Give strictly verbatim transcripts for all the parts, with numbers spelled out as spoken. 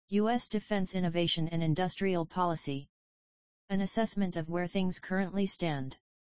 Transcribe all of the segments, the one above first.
U S Defense Innovation and Industrial Policy. An Assessment of Where Things Currently Stand.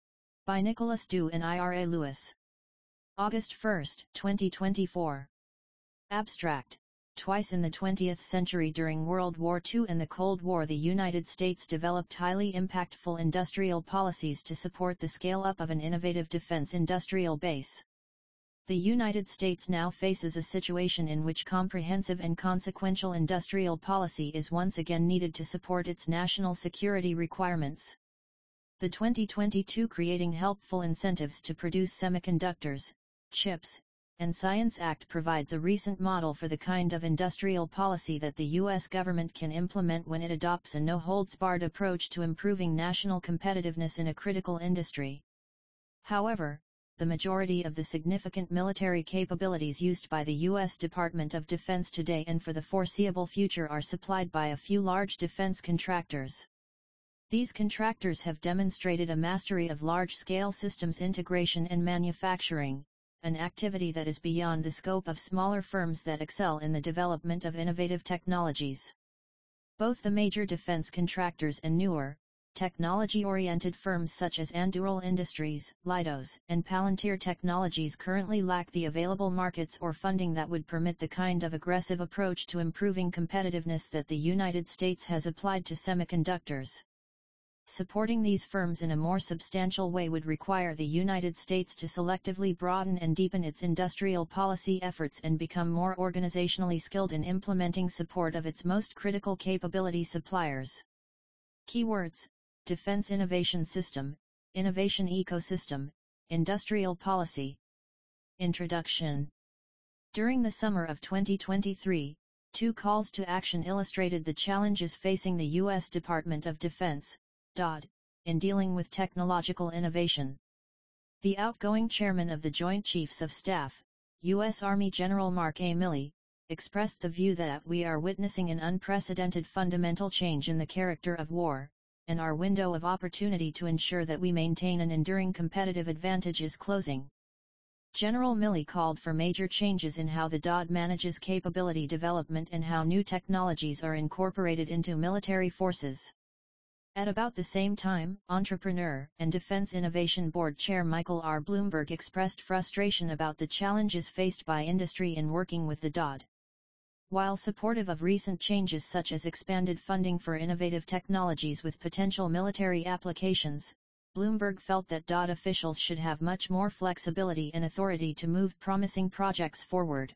By Nicholas Dew and Ira Lewis. August first, twenty twenty-four. Abstract. Twice in the twentieth century during World War Two and the Cold War, the United States developed highly impactful industrial policies to support the scale-up of an innovative defense industrial base. The United States now faces a situation in which comprehensive and consequential industrial policy is once again needed to support its national security requirements. The twenty twenty-two Creating Helpful Incentives to Produce Semiconductors, Chips, and Science Act provides a recent model for the kind of industrial policy that the U S government can implement when it adopts a no-holds-barred approach to improving national competitiveness in a critical industry. However, the majority of the significant military capabilities used by the U S Department of Defense today and for the foreseeable future are supplied by a few large defense contractors. These contractors have demonstrated a mastery of large-scale systems integration and manufacturing, an activity that is beyond the scope of smaller firms that excel in the development of innovative technologies. Both the major defense contractors and newer, technology-oriented firms such as Anduril Industries, Leidos, and Palantir Technologies currently lack the available markets or funding that would permit the kind of aggressive approach to improving competitiveness that the United States has applied to semiconductors. Supporting these firms in a more substantial way would require the United States to selectively broaden and deepen its industrial policy efforts and become more organizationally skilled in implementing support of its most critical capability suppliers. Keywords: Defense Innovation System, Innovation Ecosystem, Industrial Policy. Introduction. During the summer of twenty twenty-three, two calls to action illustrated the challenges facing the U S Department of Defense, D O D, in dealing with technological innovation. The outgoing chairman of the Joint Chiefs of Staff, U S Army General Mark A. Milley, expressed the view that we are witnessing an unprecedented fundamental change in the character of war, and our window of opportunity to ensure that we maintain an enduring competitive advantage is closing. General Milley called for major changes in how the D O D manages capability development and how new technologies are incorporated into military forces. At about the same time, Entrepreneur and Defense Innovation Board Chair Michael R. Bloomberg expressed frustration about the challenges faced by industry in working with the D O D. While supportive of recent changes such as expanded funding for innovative technologies with potential military applications, Bloomberg felt that D O D officials should have much more flexibility and authority to move promising projects forward.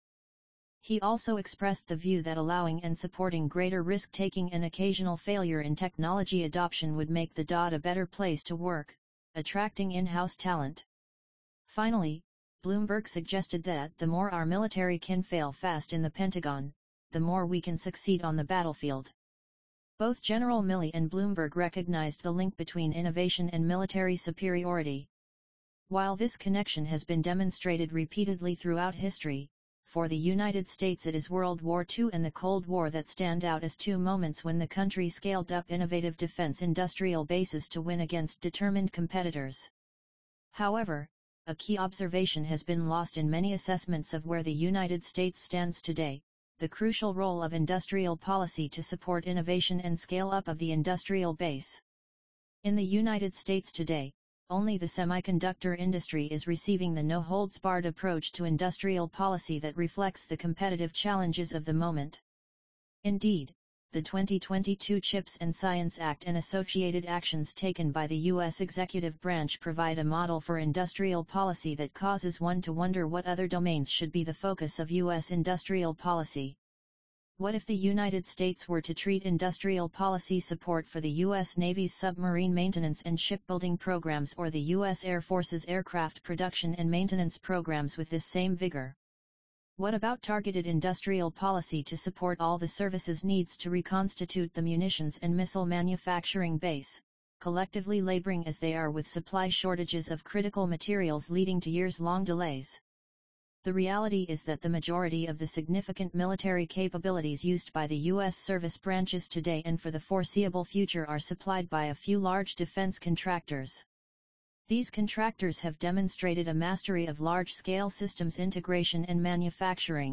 He also expressed the view that allowing and supporting greater risk-taking and occasional failure in technology adoption would make the D O D a better place to work, attracting in-house talent. Finally, Bloomberg suggested that the more our military can fail fast in the Pentagon, the more we can succeed on the battlefield. Both General Milley and Bloomberg recognized the link between innovation and military superiority. While this connection has been demonstrated repeatedly throughout history, for the United States it is World War Two and the Cold War that stand out as two moments when the country scaled up innovative defense industrial bases to win against determined competitors. However, a key observation has been lost in many assessments of where the United States stands today: the crucial role of industrial policy to support innovation and scale-up of the industrial base. In the United States today, only the semiconductor industry is receiving the no-holds-barred approach to industrial policy that reflects the competitive challenges of the moment. Indeed, the twenty twenty-two Chips and Science Act and associated actions taken by the U S executive branch provide a model for industrial policy that causes one to wonder what other domains should be the focus of U S industrial policy. What if the United States were to treat industrial policy support for the U S Navy's submarine maintenance and shipbuilding programs or the U S Air Force's aircraft production and maintenance programs with this same vigor? What about targeted industrial policy to support all the services needs to reconstitute the munitions and missile manufacturing base, collectively laboring as they are with supply shortages of critical materials leading to years-long delays? The reality is that the majority of the significant military capabilities used by the U S service branches today and for the foreseeable future are supplied by a few large defense contractors. These contractors have demonstrated a mastery of large-scale systems integration and manufacturing,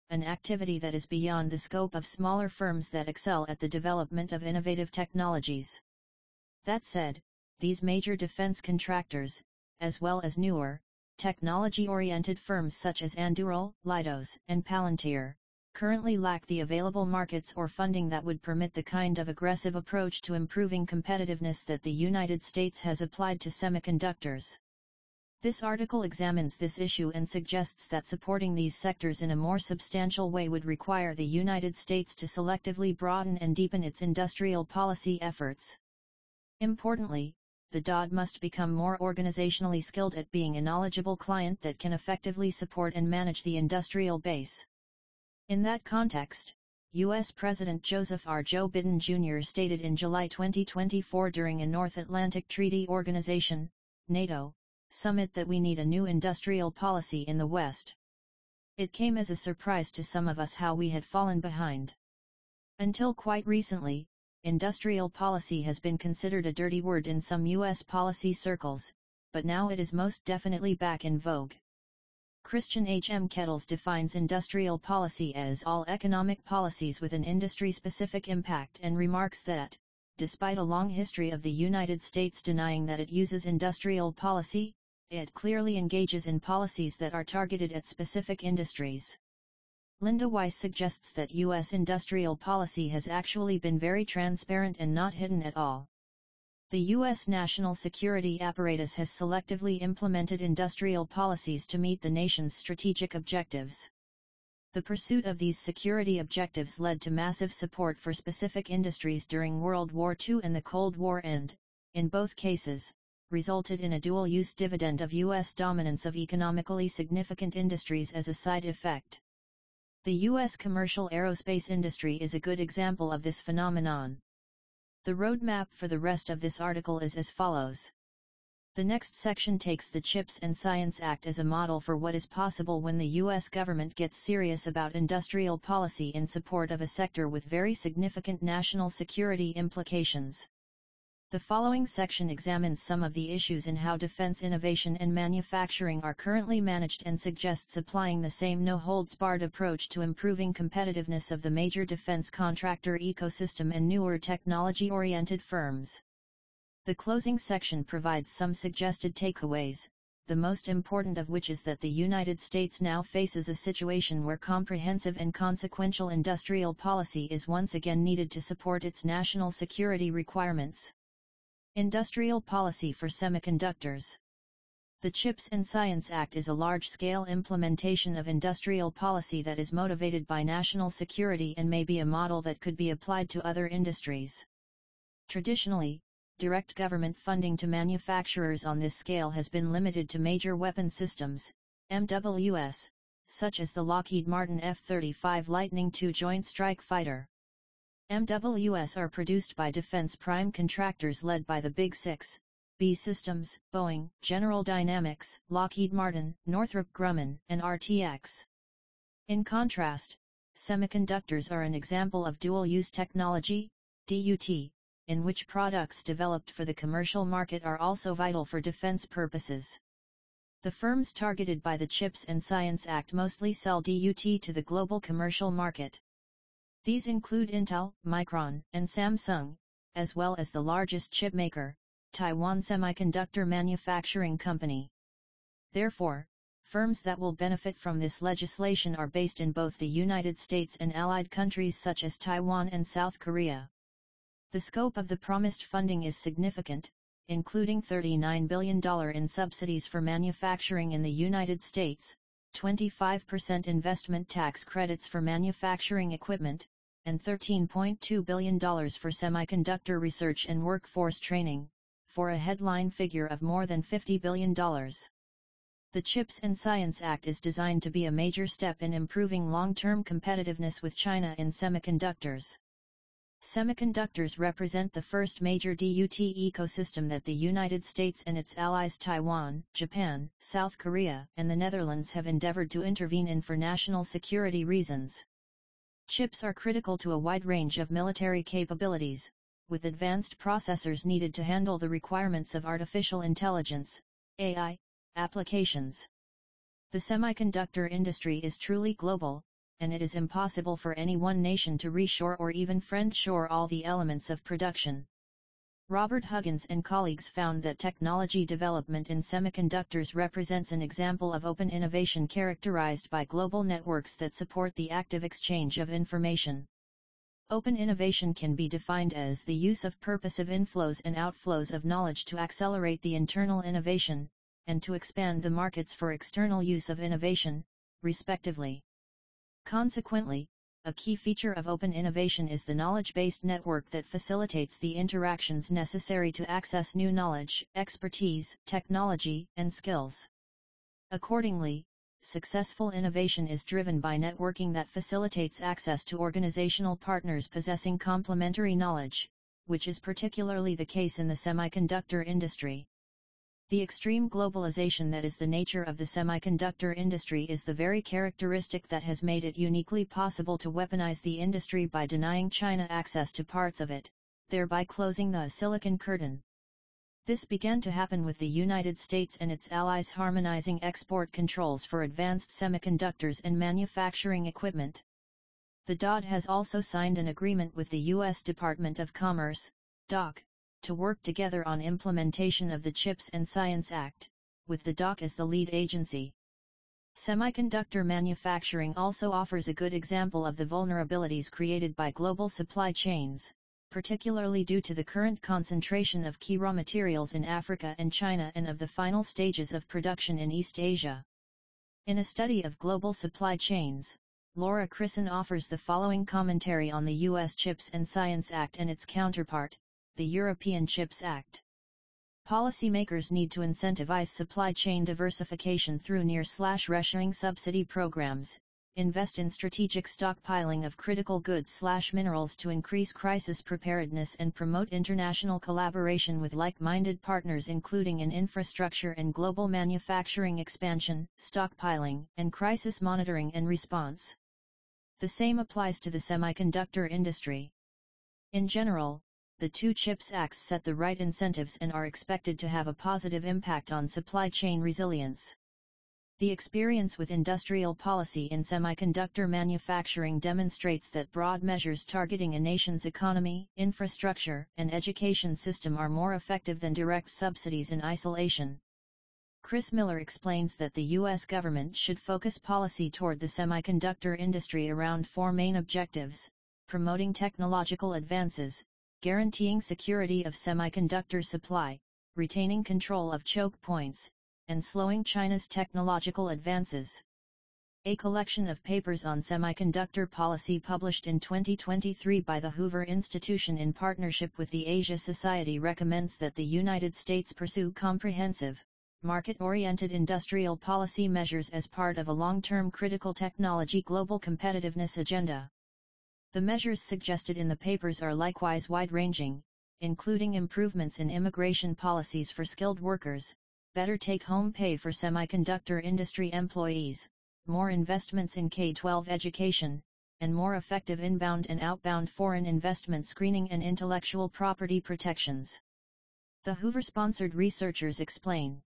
an activity that is beyond the scope of smaller firms that excel at the development of innovative technologies. That said, these major defense contractors, as well as newer, technology-oriented firms such as Anduril, Leidos, and Palantir, currently lack the available markets or funding that would permit the kind of aggressive approach to improving competitiveness that the United States has applied to semiconductors. This article examines this issue and suggests that supporting these sectors in a more substantial way would require the United States to selectively broaden and deepen its industrial policy efforts. Importantly, the D O D must become more organizationally skilled at being a knowledgeable client that can effectively support and manage the industrial base. In that context, U S President Joseph R. Joe Biden Junior stated in July twenty twenty-four during a North Atlantic Treaty Organization, NATO, summit that we need a new industrial policy in the West. It came as a surprise to some of us how we had fallen behind. Until quite recently, industrial policy has been considered a dirty word in some U S policy circles, but now it is most definitely back in vogue. Christian H. M. Kettles defines industrial policy as all economic policies with an industry-specific impact and remarks that, despite a long history of the United States denying that it uses industrial policy, it clearly engages in policies that are targeted at specific industries. Linda Weiss suggests that U S industrial policy has actually been very transparent and not hidden at all. The U S national security apparatus has selectively implemented industrial policies to meet the nation's strategic objectives. The pursuit of these security objectives led to massive support for specific industries during World War Two and the Cold War and, in both cases, resulted in a dual-use dividend of U S dominance of economically significant industries as a side effect. The U S commercial aerospace industry is a good example of this phenomenon. The roadmap for the rest of this article is as follows. The next section takes the CHIPS and Science Act as a model for what is possible when the U S government gets serious about industrial policy in support of a sector with very significant national security implications. The following section examines some of the issues in how defense innovation and manufacturing are currently managed and suggests applying the same no-holds-barred approach to improving competitiveness of the major defense contractor ecosystem and newer technology-oriented firms. The closing section provides some suggested takeaways, the most important of which is that the United States now faces a situation where comprehensive and consequential industrial policy is once again needed to support its national security requirements. Industrial policy for semiconductors. The CHIPS and Science Act is a large-scale implementation of industrial policy that is motivated by national security and may be a model that could be applied to other industries. Traditionally, direct government funding to manufacturers on this scale has been limited to major weapon systems, M W S, such as the Lockheed Martin F thirty-five Lightning two Joint Strike Fighter. M W S are produced by defense prime contractors led by the Big Six, B Systems, Boeing, General Dynamics, Lockheed Martin, Northrop Grumman, and R T X. In contrast, semiconductors are an example of dual-use technology, D U T, in which products developed for the commercial market are also vital for defense purposes. The firms targeted by the CHIPS and Science Act mostly sell D U T to the global commercial market. These include Intel, Micron, and Samsung, as well as the largest chip maker, Taiwan Semiconductor Manufacturing Company. Therefore, firms that will benefit from this legislation are based in both the United States and allied countries such as Taiwan and South Korea. The scope of the promised funding is significant, including thirty-nine billion dollars in subsidies for manufacturing in the United States, twenty-five percent investment tax credits for manufacturing equipment, and thirteen point two billion dollars for semiconductor research and workforce training, for a headline figure of more than fifty billion dollars. The CHIPS and Science Act is designed to be a major step in improving long-term competitiveness with China in semiconductors. Semiconductors represent the first major D U T ecosystem that the United States and its allies Taiwan, Japan, South Korea, and the Netherlands have endeavored to intervene in for national security reasons. Chips are critical to a wide range of military capabilities, with advanced processors needed to handle the requirements of artificial intelligence, A I, applications. The semiconductor industry is truly global, and it is impossible for any one nation to reshore or even friendshore all the elements of production. Robert Huggins and colleagues found that technology development in semiconductors represents an example of open innovation characterized by global networks that support the active exchange of information. Open innovation can be defined as the use of purposive inflows and outflows of knowledge to accelerate the internal innovation, and to expand the markets for external use of innovation, respectively. Consequently, a key feature of open innovation is the knowledge-based network that facilitates the interactions necessary to access new knowledge, expertise, technology, and skills. Accordingly, successful innovation is driven by networking that facilitates access to organizational partners possessing complementary knowledge, which is particularly the case in the semiconductor industry. The extreme globalization that is the nature of the semiconductor industry is the very characteristic that has made it uniquely possible to weaponize the industry by denying China access to parts of it, thereby closing the Silicon Curtain. This began to happen with the United States and its allies harmonizing export controls for advanced semiconductors and manufacturing equipment. The D O D has also signed an agreement with the U S Department of Commerce, D O C, to work together on implementation of the CHIPS and Science Act, with the D O C as the lead agency. Semiconductor manufacturing also offers a good example of the vulnerabilities created by global supply chains, particularly due to the current concentration of key raw materials in Africa and China and of the final stages of production in East Asia. In a study of global supply chains, Laura Crisson offers the following commentary on the U S CHIPS and Science Act and its counterpart, the European CHIPS Act. Policymakers need to incentivize supply chain diversification through near-reshoring subsidy programs, invest in strategic stockpiling of critical goods/minerals to increase crisis preparedness and promote international collaboration with like-minded partners including in infrastructure and global manufacturing expansion, stockpiling, and crisis monitoring and response. The same applies to the semiconductor industry. In general, the two CHIPS Acts set the right incentives and are expected to have a positive impact on supply chain resilience. The experience with industrial policy in semiconductor manufacturing demonstrates that broad measures targeting a nation's economy, infrastructure, and education system are more effective than direct subsidies in isolation. Chris Miller explains that the U S government should focus policy toward the semiconductor industry around four main objectives: promoting technological advances, guaranteeing security of semiconductor supply, retaining control of choke points, and slowing China's technological advances. A collection of papers on semiconductor policy published in twenty twenty-three by the Hoover Institution in partnership with the Asia Society recommends that the United States pursue comprehensive, market-oriented industrial policy measures as part of a long-term critical technology global competitiveness agenda. The measures suggested in the papers are likewise wide-ranging, including improvements in immigration policies for skilled workers, better take-home pay for semiconductor industry employees, more investments in K through twelve education, and more effective inbound and outbound foreign investment screening and intellectual property protections. The Hoover-sponsored researchers explain.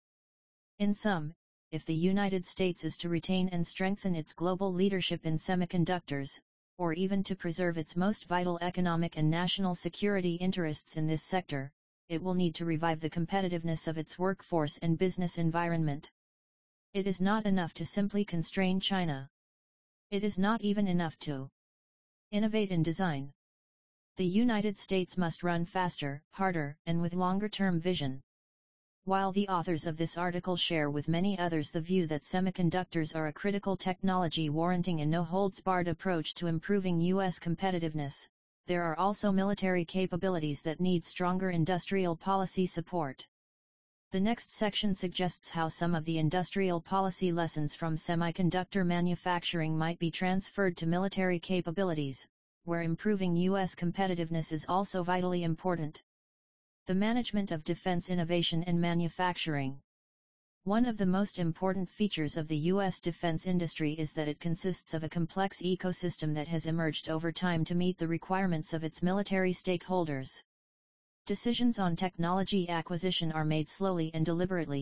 In sum, if the United States is to retain and strengthen its global leadership in semiconductors, or even to preserve its most vital economic and national security interests in this sector, it will need to revive the competitiveness of its workforce and business environment. It is not enough to simply constrain China. It is not even enough to innovate in design. The United States must run faster, harder, and with longer-term vision. While the authors of this article share with many others the view that semiconductors are a critical technology warranting a no-holds-barred approach to improving U S competitiveness, there are also military capabilities that need stronger industrial policy support. The next section suggests how some of the industrial policy lessons from semiconductor manufacturing might be transferred to military capabilities, where improving U S competitiveness is also vitally important. The management of defense innovation and manufacturing. One of the most important features of the U S defense industry is that it consists of a complex ecosystem that has emerged over time to meet the requirements of its military stakeholders. Decisions on technology acquisition are made slowly and deliberately,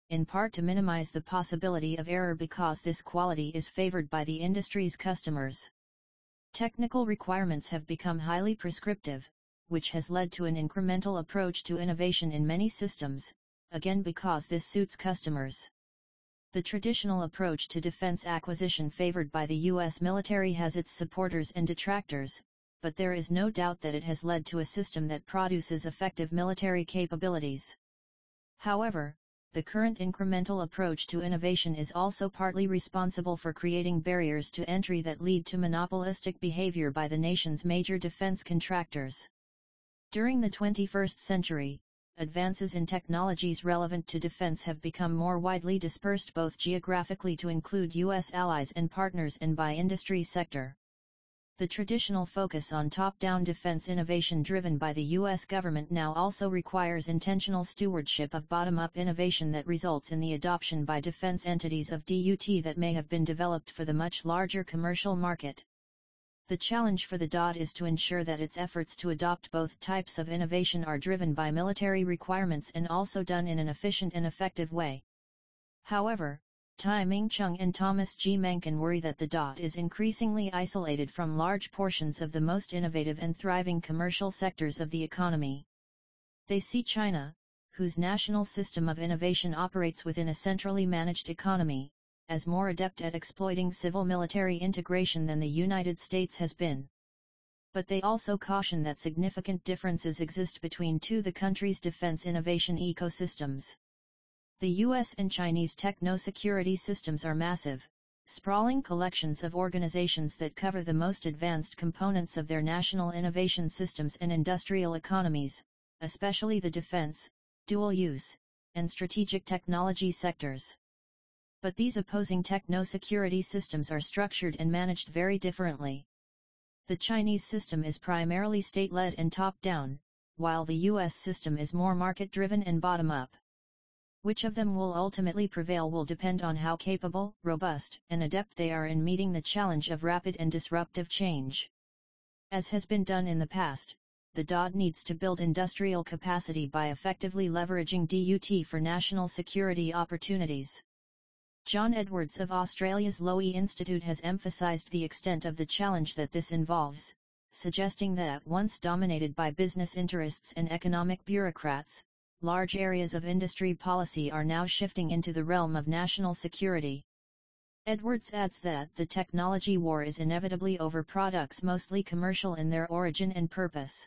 in part to minimize the possibility of error because this quality is favored by the industry's customers. Technical requirements have become highly prescriptive, which has led to an incremental approach to innovation in many systems, again because this suits customers. The traditional approach to defense acquisition favored by the U S military has its supporters and detractors, but there is no doubt that it has led to a system that produces effective military capabilities. However, the current incremental approach to innovation is also partly responsible for creating barriers to entry that lead to monopolistic behavior by the nation's major defense contractors. During the twenty-first century, advances in technologies relevant to defense have become more widely dispersed both geographically to include U S allies and partners and by industry sector. The traditional focus on top-down defense innovation driven by the U S government now also requires intentional stewardship of bottom-up innovation that results in the adoption by defense entities of D U T that may have been developed for the much larger commercial market. The challenge for the D O D is to ensure that its efforts to adopt both types of innovation are driven by military requirements and also done in an efficient and effective way. However, Tai Ming-chung and Thomas G. Mencken worry that the D O D is increasingly isolated from large portions of the most innovative and thriving commercial sectors of the economy. They see China, whose national system of innovation operates within a centrally managed economy, as more adept at exploiting civil-military integration than the United States has been. But they also caution that significant differences exist between two the country's defense innovation ecosystems. The U S and Chinese techno-security systems are massive, sprawling collections of organizations that cover the most advanced components of their national innovation systems and industrial economies, especially the defense, dual-use, and strategic technology sectors. But these opposing techno-security systems are structured and managed very differently. The Chinese system is primarily state-led and top-down, while the U S system is more market-driven and bottom-up. Which of them will ultimately prevail will depend on how capable, robust, and adept they are in meeting the challenge of rapid and disruptive change. As has been done in the past, the D O D needs to build industrial capacity by effectively leveraging D U T for national security opportunities. John Edwards of Australia's Lowy Institute has emphasized the extent of the challenge that this involves, suggesting that once dominated by business interests and economic bureaucrats, large areas of industry policy are now shifting into the realm of national security. Edwards adds that the technology war is inevitably over products mostly commercial in their origin and purpose.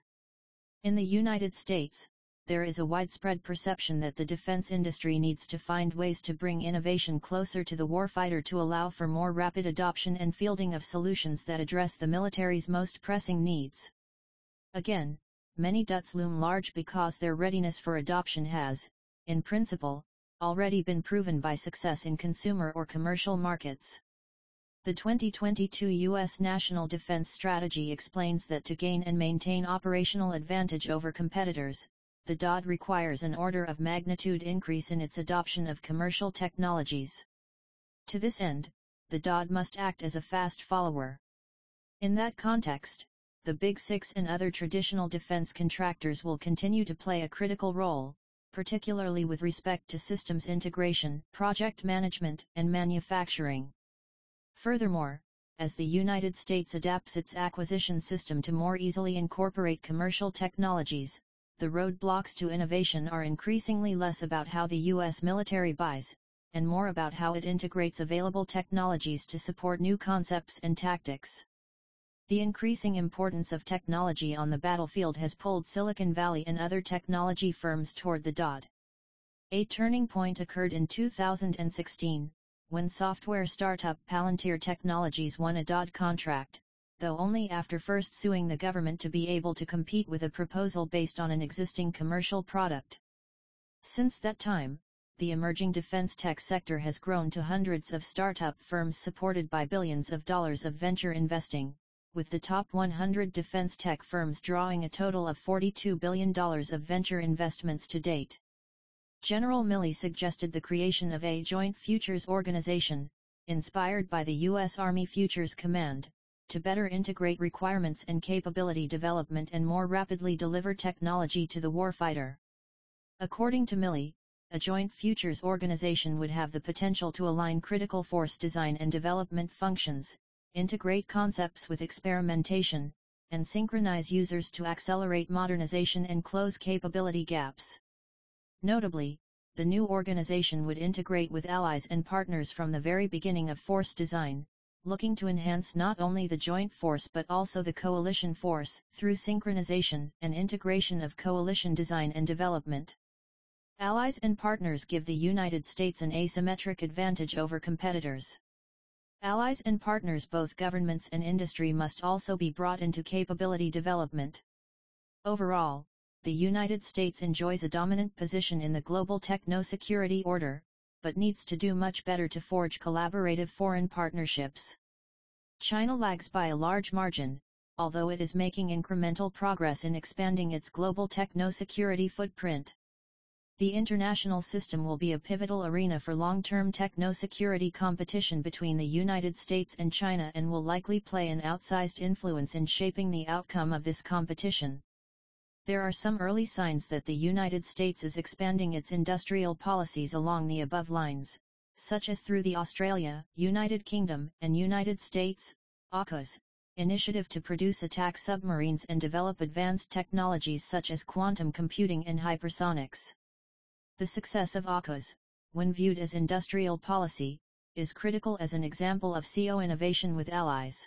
In the United States, there is a widespread perception that the defense industry needs to find ways to bring innovation closer to the warfighter to allow for more rapid adoption and fielding of solutions that address the military's most pressing needs. Again, many D U Ts loom large because their readiness for adoption has, in principle, already been proven by success in consumer or commercial markets. The twenty twenty-two U S National Defense Strategy explains that to gain and maintain operational advantage over competitors, the D O D requires an order of magnitude increase in its adoption of commercial technologies. To this end, the D O D must act as a fast follower. In that context, the Big Six and other traditional defense contractors will continue to play a critical role, particularly with respect to systems integration, project management, and manufacturing. Furthermore, as the United States adapts its acquisition system to more easily incorporate commercial technologies, the roadblocks to innovation are increasingly less about how the U S military buys, and more about how it integrates available technologies to support new concepts and tactics. The increasing importance of technology on the battlefield has pulled Silicon Valley and other technology firms toward the D O D. A turning point occurred in two thousand sixteen, when software startup Palantir Technologies won a D O D contract, though only after first suing the government to be able to compete with a proposal based on an existing commercial product. Since that time, the emerging defense tech sector has grown to hundreds of startup firms supported by billions of dollars of venture investing, with the top one hundred defense tech firms drawing a total of forty-two billion dollars of venture investments to date. General Milley suggested the creation of a joint futures organization, inspired by the U S Army Futures Command, to better integrate requirements and capability development and more rapidly deliver technology to the warfighter. According to Milley, a joint futures organization would have the potential to align critical force design and development functions, integrate concepts with experimentation, and synchronize users to accelerate modernization and close capability gaps. Notably, the new organization would integrate with allies and partners from the very beginning of force design, looking to enhance not only the joint force but also the coalition force, through synchronization and integration of coalition design and development. Allies and partners give the United States an asymmetric advantage over competitors. Allies and partners, both governments and industry, must also be brought into capability development. Overall, the United States enjoys a dominant position in the global techno-security order, but needs to do much better to forge collaborative foreign partnerships. China lags by a large margin, although it is making incremental progress in expanding its global techno-security footprint. The international system will be a pivotal arena for long-term techno-security competition between the United States and China and will likely play an outsized influence in shaping the outcome of this competition. There are some early signs that the United States is expanding its industrial policies along the above lines, such as through the Australia, United Kingdom, and United States, AUKUS, initiative to produce attack submarines and develop advanced technologies such as quantum computing and hypersonics. The success of AUKUS, when viewed as industrial policy, is critical as an example of C O innovation with allies.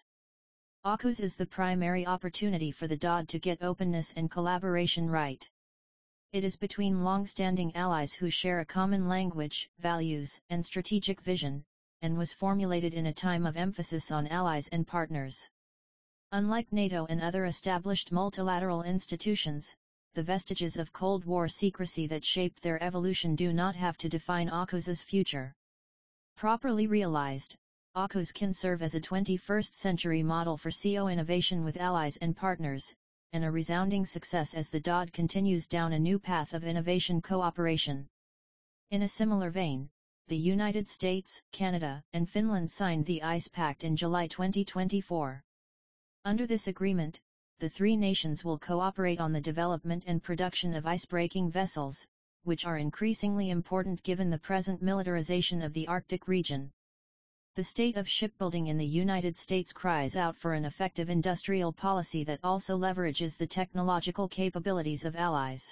AUKUS is the primary opportunity for the D O D to get openness and collaboration right. It is between long-standing allies who share a common language, values, and strategic vision, and was formulated in a time of emphasis on allies and partners. Unlike NATO and other established multilateral institutions, the vestiges of Cold War secrecy that shaped their evolution do not have to define AUKUS's future. Properly realized, AUKUS can serve as a twenty-first century model for C O innovation with allies and partners, and a resounding success as the D O D continues down a new path of innovation cooperation. In a similar vein, the United States, Canada, and Finland signed the ICE Pact in July twenty twenty-four. Under this agreement, the three nations will cooperate on the development and production of icebreaking vessels, which are increasingly important given the present militarization of the Arctic region. The state of shipbuilding in the United States cries out for an effective industrial policy that also leverages the technological capabilities of allies.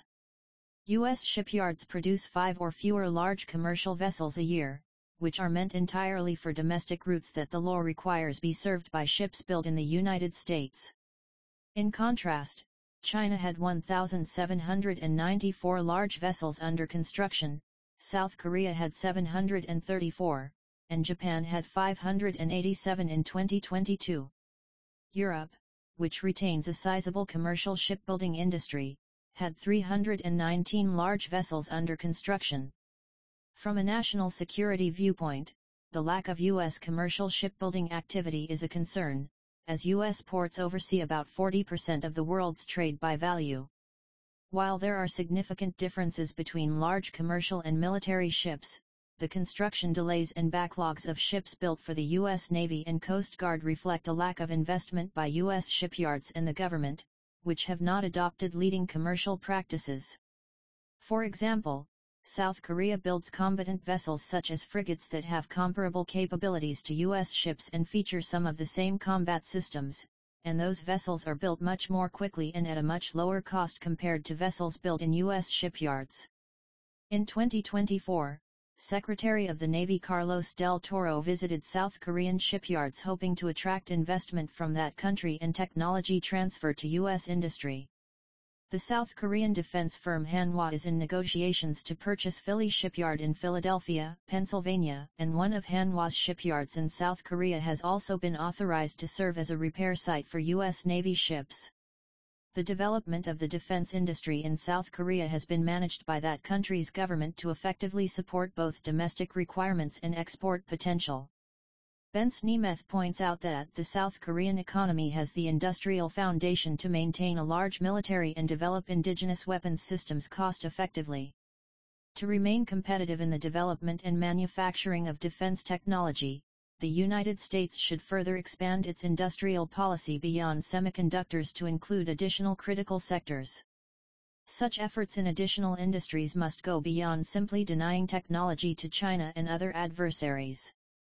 U S shipyards produce five or fewer large commercial vessels a year, which are meant entirely for domestic routes that the law requires be served by ships built in the United States. In contrast, China had one thousand seven hundred ninety-four large vessels under construction, South Korea had seven hundred thirty-four, and Japan had five hundred eighty-seven in twenty twenty-two. Europe, which retains a sizable commercial shipbuilding industry, had three hundred nineteen large vessels under construction. From a national security viewpoint, the lack of U S commercial shipbuilding activity is a concern, as U S ports oversee about forty percent of the world's trade by value. While there are significant differences between large commercial and military ships, the construction delays and backlogs of ships built for the U S Navy and Coast Guard reflect a lack of investment by U S shipyards and the government, which have not adopted leading commercial practices. For example, South Korea builds combatant vessels such as frigates that have comparable capabilities to U S ships and feature some of the same combat systems, and those vessels are built much more quickly and at a much lower cost compared to vessels built in U S shipyards. In twenty twenty-four, Secretary of the Navy Carlos del Toro visited South Korean shipyards hoping to attract investment from that country and technology transfer to U S industry. The South Korean defense firm Hanwha is in negotiations to purchase Philly Shipyard in Philadelphia, Pennsylvania, and one of Hanwha's shipyards in South Korea has also been authorized to serve as a repair site for U S Navy ships. The development of the defense industry in South Korea has been managed by that country's government to effectively support both domestic requirements and export potential. Bence Nemeth points out that the South Korean economy has the industrial foundation to maintain a large military and develop indigenous weapons systems cost-effectively. To remain competitive in the development and manufacturing of defense technology, the United States should further expand its industrial policy beyond semiconductors to include additional critical sectors. Such efforts in additional industries must go beyond simply denying technology to China and other adversaries.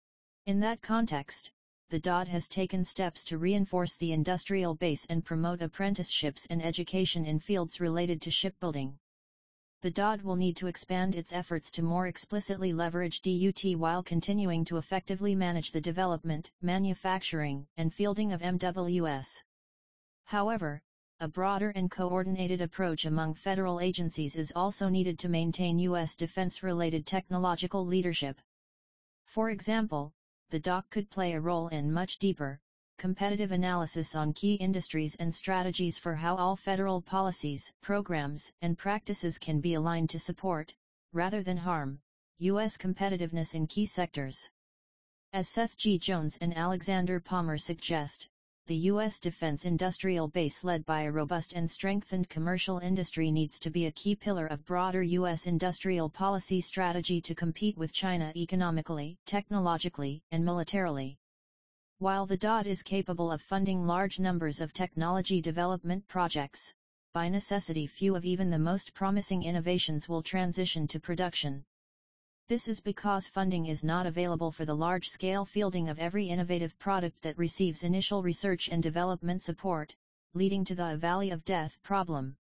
In that context, the D O D has taken steps to reinforce the industrial base and promote apprenticeships and education in fields related to shipbuilding. The D O D will need to expand its efforts to more explicitly leverage D U T while continuing to effectively manage the development, manufacturing, and fielding of M W S. However, a broader and coordinated approach among federal agencies is also needed to maintain U S defense-related technological leadership. For example, the D O C could play a role in much deeper, competitive analysis on key industries and strategies for how all federal policies, programs, and practices can be aligned to support, rather than harm, U S competitiveness in key sectors. As Seth G. Jones and Alexander Palmer suggest, the U S defense industrial base led by a robust and strengthened commercial industry needs to be a key pillar of broader U S industrial policy strategy to compete with China economically, technologically, and militarily. While the D O D is capable of funding large numbers of technology development projects, by necessity few of even the most promising innovations will transition to production. This is because funding is not available for the large-scale fielding of every innovative product that receives initial research and development support, leading to the valley of death problem.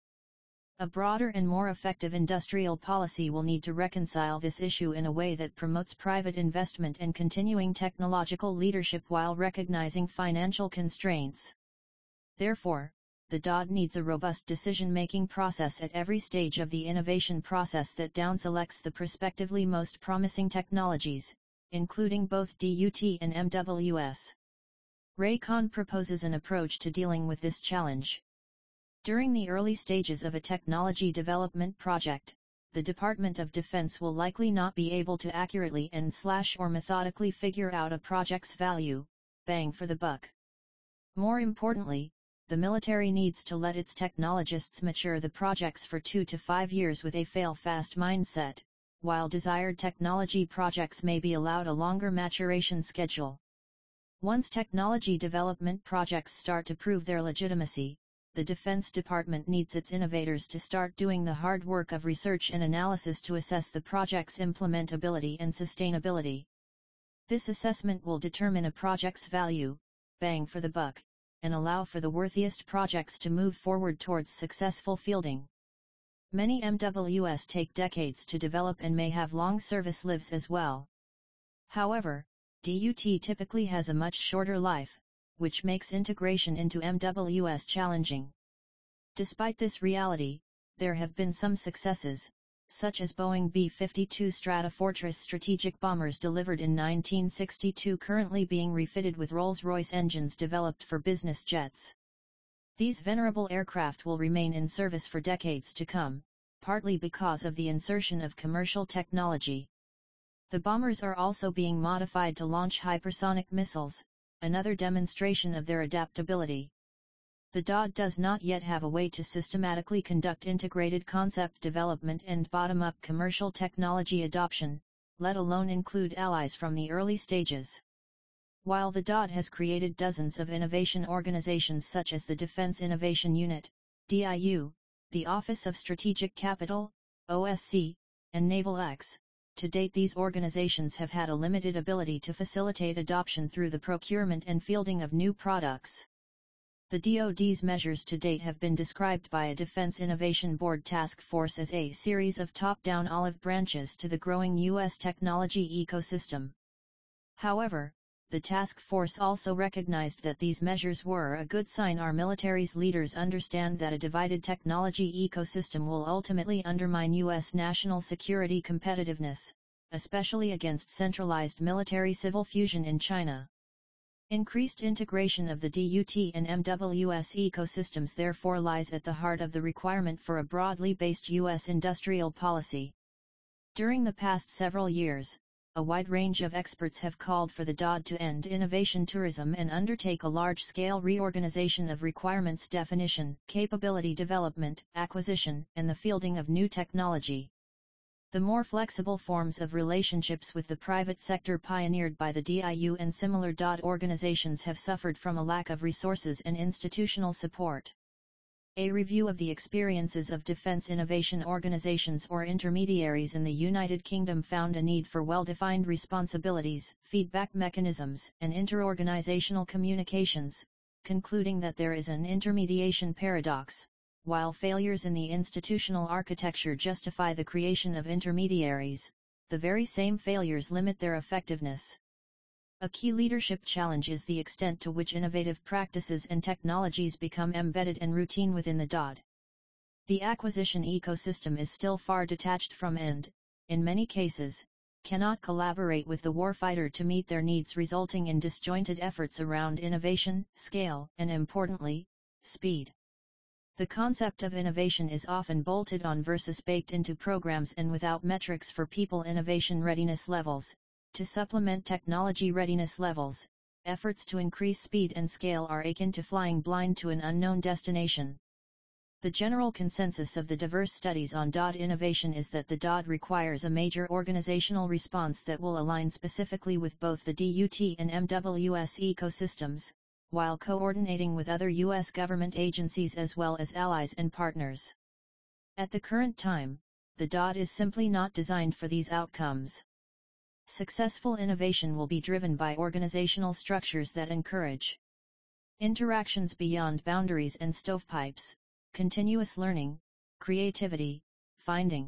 A broader and more effective industrial policy will need to reconcile this issue in a way that promotes private investment and continuing technological leadership while recognizing financial constraints. Therefore, the D O D needs a robust decision-making process at every stage of the innovation process that down-selects the prospectively most promising technologies, including both D U T and M W S. Ray Khan proposes an approach to dealing with this challenge. During the early stages of a technology development project, the Department of Defense will likely not be able to accurately and slash or methodically figure out a project's value, bang for the buck. More importantly, the military needs to let its technologists mature the projects for two to five years with a fail-fast mindset, while desired technology projects may be allowed a longer maturation schedule. Once technology development projects start to prove their legitimacy, the Defense Department needs its innovators to start doing the hard work of research and analysis to assess the project's implementability and sustainability. This assessment will determine a project's value, bang for the buck, and allow for the worthiest projects to move forward towards successful fielding. Many M W S take decades to develop and may have long service lives as well. However, D U T typically has a much shorter life, which makes integration into M W S challenging. Despite this reality, there have been some successes, such as Boeing B fifty-two Stratofortress strategic bombers delivered in nineteen sixty-two currently being refitted with Rolls-Royce engines developed for business jets. These venerable aircraft will remain in service for decades to come, partly because of the insertion of commercial technology. The bombers are also being modified to launch hypersonic missiles, another demonstration of their adaptability. The D O D does not yet have a way to systematically conduct integrated concept development and bottom-up commercial technology adoption, let alone include allies from the early stages. While the D O D has created dozens of innovation organizations such as the Defense Innovation Unit, D I U, the Office of Strategic Capital, O S C, and Naval X, to date these organizations have had a limited ability to facilitate adoption through the procurement and fielding of new products. The D O D's measures to date have been described by a Defense Innovation Board task force as a series of top-down olive branches to the growing U S technology ecosystem. However, the task force also recognized that these measures were a good sign our military's leaders understand that a divided technology ecosystem will ultimately undermine U S national security competitiveness, especially against centralized military-civil fusion in China. Increased integration of the D U T and M W S ecosystems therefore lies at the heart of the requirement for a broadly based U S industrial policy. During the past several years, a wide range of experts have called for the D O D to end innovation tourism and undertake a large-scale reorganization of requirements definition, capability development, acquisition, and the fielding of new technology. The more flexible forms of relationships with the private sector pioneered by the D I U and similar D O D organizations have suffered from a lack of resources and institutional support. A review of the experiences of defense innovation organizations or intermediaries in the United Kingdom found a need for well-defined responsibilities, feedback mechanisms, and interorganizational communications, concluding that there is an intermediation paradox. While failures in the institutional architecture justify the creation of intermediaries, the very same failures limit their effectiveness. A key leadership challenge is the extent to which innovative practices and technologies become embedded and routine within the D O D. The acquisition ecosystem is still far detached from and, in many cases, cannot collaborate with the warfighter to meet their needs, resulting in disjointed efforts around innovation, scale, and importantly, speed. The concept of innovation is often bolted on versus baked into programs and without metrics for people innovation readiness levels. To supplement technology readiness levels, efforts to increase speed and scale are akin to flying blind to an unknown destination. The general consensus of the diverse studies on D O D innovation is that the D O D requires a major organizational response that will align specifically with both the D U T and M W S ecosystems, while coordinating with other U S government agencies as well as allies and partners. At the current time, the D O D is simply not designed for these outcomes. Successful innovation will be driven by organizational structures that encourage interactions beyond boundaries and stovepipes, continuous learning, creativity, finding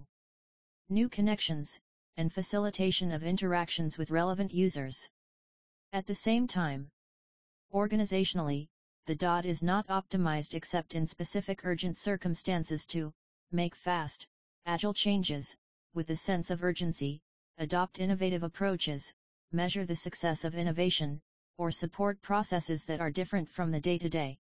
new connections, and facilitation of interactions with relevant users. At the same time, organizationally, the D O D is not optimized except in specific urgent circumstances to make fast, agile changes, with a sense of urgency, adopt innovative approaches, measure the success of innovation, or support processes that are different from the day-to-day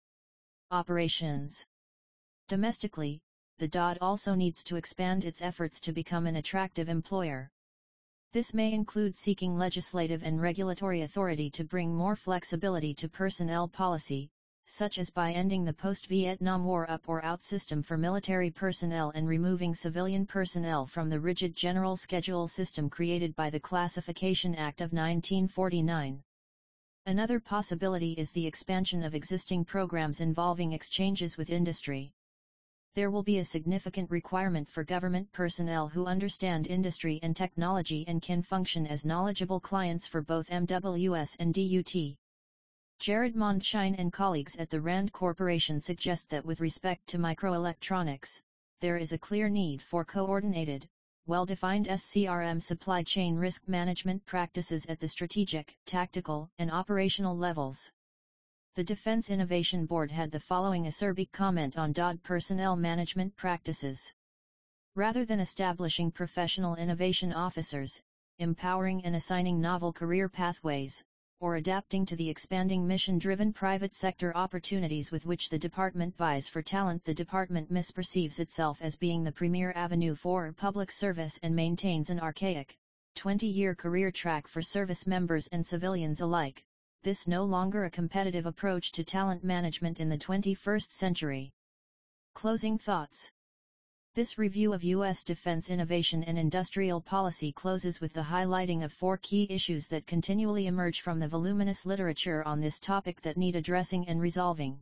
operations. Domestically, the D O D also needs to expand its efforts to become an attractive employer. This may include seeking legislative and regulatory authority to bring more flexibility to personnel policy, such as by ending the post-Vietnam War up or out system for military personnel and removing civilian personnel from the rigid general schedule system created by the Classification Act of nineteen forty-nine. Another possibility is the expansion of existing programs involving exchanges with industry. There will be a significant requirement for government personnel who understand industry and technology and can function as knowledgeable clients for both M W S and D U T. Jared Mondschein and colleagues at the RAND Corporation suggest that with respect to microelectronics, there is a clear need for coordinated, well-defined S C R M supply chain risk management practices at the strategic, tactical, and operational levels. The Defense Innovation Board had the following acerbic comment on D O D personnel management practices. Rather than establishing professional innovation officers, empowering and assigning novel career pathways, or adapting to the expanding mission-driven private sector opportunities with which the department vies for talent, the department misperceives itself as being the premier avenue for public service and maintains an archaic, twenty-year career track for service members and civilians alike. This no longer a competitive approach to talent management in the twenty-first century. Closing thoughts. This review of U S defense innovation and industrial policy closes with the highlighting of four key issues that continually emerge from the voluminous literature on this topic that need addressing and resolving.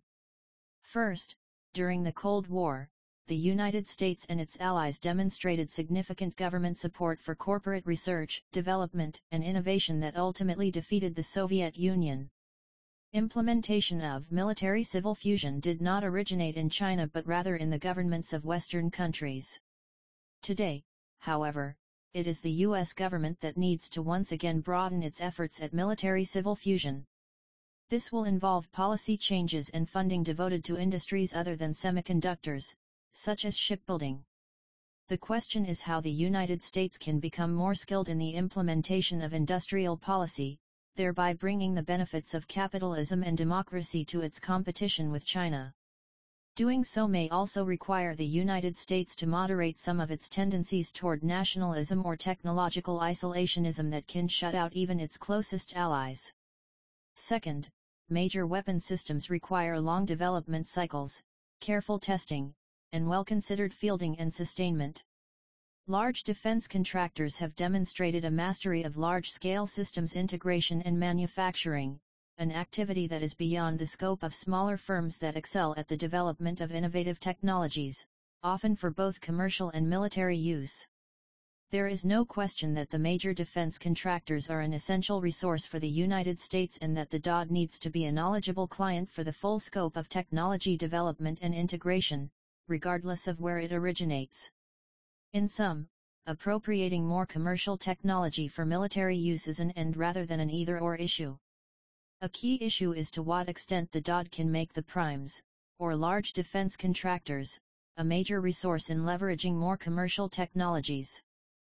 First, during the Cold War, the United States and its allies demonstrated significant government support for corporate research, development, and innovation that ultimately defeated the Soviet Union. Implementation of military-civil fusion did not originate in China but rather in the governments of Western countries. Today, however, it is the U S government that needs to once again broaden its efforts at military-civil fusion. This will involve policy changes and funding devoted to industries other than semiconductors, such as shipbuilding. The question is how the United States can become more skilled in the implementation of industrial policy, thereby bringing the benefits of capitalism and democracy to its competition with China. Doing so may also require the United States to moderate some of its tendencies toward nationalism or technological isolationism that can shut out even its closest allies. Second, major weapon systems require long development cycles, careful testing, and well-considered fielding and sustainment. Large defense contractors have demonstrated a mastery of large-scale systems integration and manufacturing, an activity that is beyond the scope of smaller firms that excel at the development of innovative technologies, often for both commercial and military use. There is no question that the major defense contractors are an essential resource for the United States and that the D O D needs to be a knowledgeable client for the full scope of technology development and integration, regardless of where it originates. In sum, appropriating more commercial technology for military use is an and rather than an either-or issue. A key issue is to what extent the D O D can make the primes, or large defense contractors, a major resource in leveraging more commercial technologies.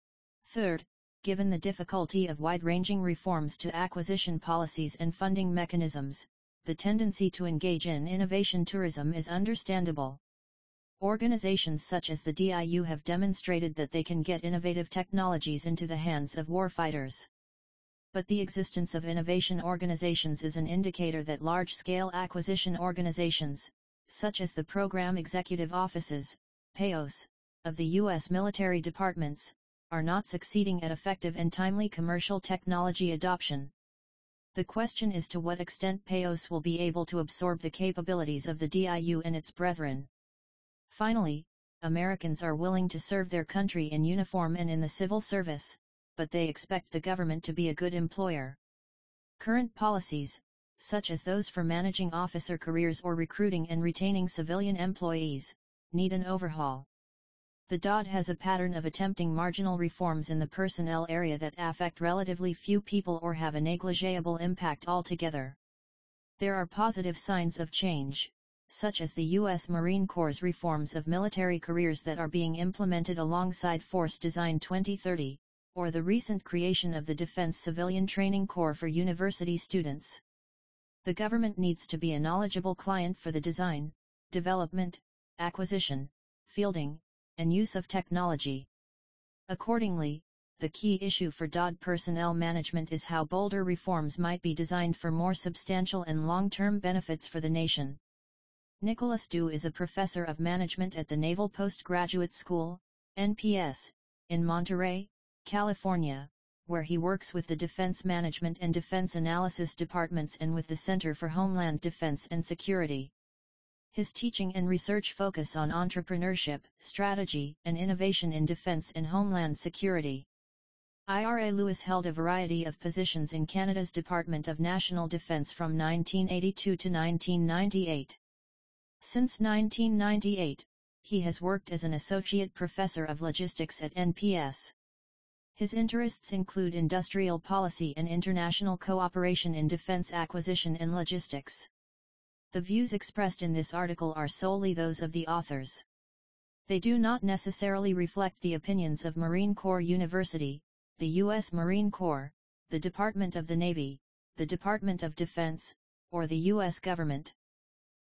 Third, given the difficulty of wide-ranging reforms to acquisition policies and funding mechanisms, the tendency to engage in innovation tourism is understandable. Organizations such as the D I U have demonstrated that they can get innovative technologies into the hands of warfighters. But the existence of innovation organizations is an indicator that large-scale acquisition organizations, such as the Program Executive Offices, P E Os, of the U S military departments, are not succeeding at effective and timely commercial technology adoption. The question is to what extent P E Os will be able to absorb the capabilities of the D I U and its brethren. Finally, Americans are willing to serve their country in uniform and in the civil service, but they expect the government to be a good employer. Current policies, such as those for managing officer careers or recruiting and retaining civilian employees, need an overhaul. The D O D has a pattern of attempting marginal reforms in the personnel area that affect relatively few people or have a negligible impact altogether. There are positive signs of change, such as the U S Marine Corps' reforms of military careers that are being implemented alongside Force Design twenty thirty, or the recent creation of the Defense Civilian Training Corps for university students. The government needs to be a knowledgeable client for the design, development, acquisition, fielding, and use of technology. Accordingly, the key issue for D O D personnel management is how bolder reforms might be designed for more substantial and long-term benefits for the nation. Nicholas Dew is a professor of management at the Naval Postgraduate School, N P S, in Monterey, California, where he works with the Defense Management and Defense Analysis departments and with the Center for Homeland Defense and Security. His teaching and research focus on entrepreneurship, strategy, and innovation in defense and homeland security. I R A Lewis held a variety of positions in Canada's Department of National Defence from nineteen eighty-two to nineteen ninety-eight. Since nineteen ninety-eight, he has worked as an associate professor of logistics at N P S. His interests include industrial policy and international cooperation in defense acquisition and logistics. The views expressed in this article are solely those of the authors. They do not necessarily reflect the opinions of Marine Corps University, the U S Marine Corps, the Department of the Navy, the Department of Defense, or the U S government.